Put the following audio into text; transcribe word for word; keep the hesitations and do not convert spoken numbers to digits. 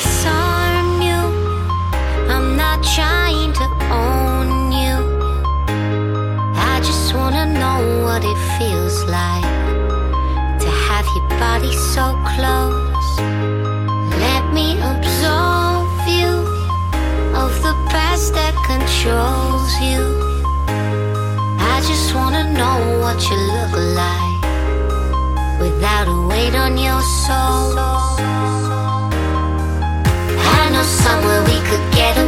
disarm you. I'm not trying to own you. I just wanna know what it feels like to have your body so close. Let me absolve you of the past that controls you. I just wanna know what you look like without a weight on your soul. I know somewhere we could get away.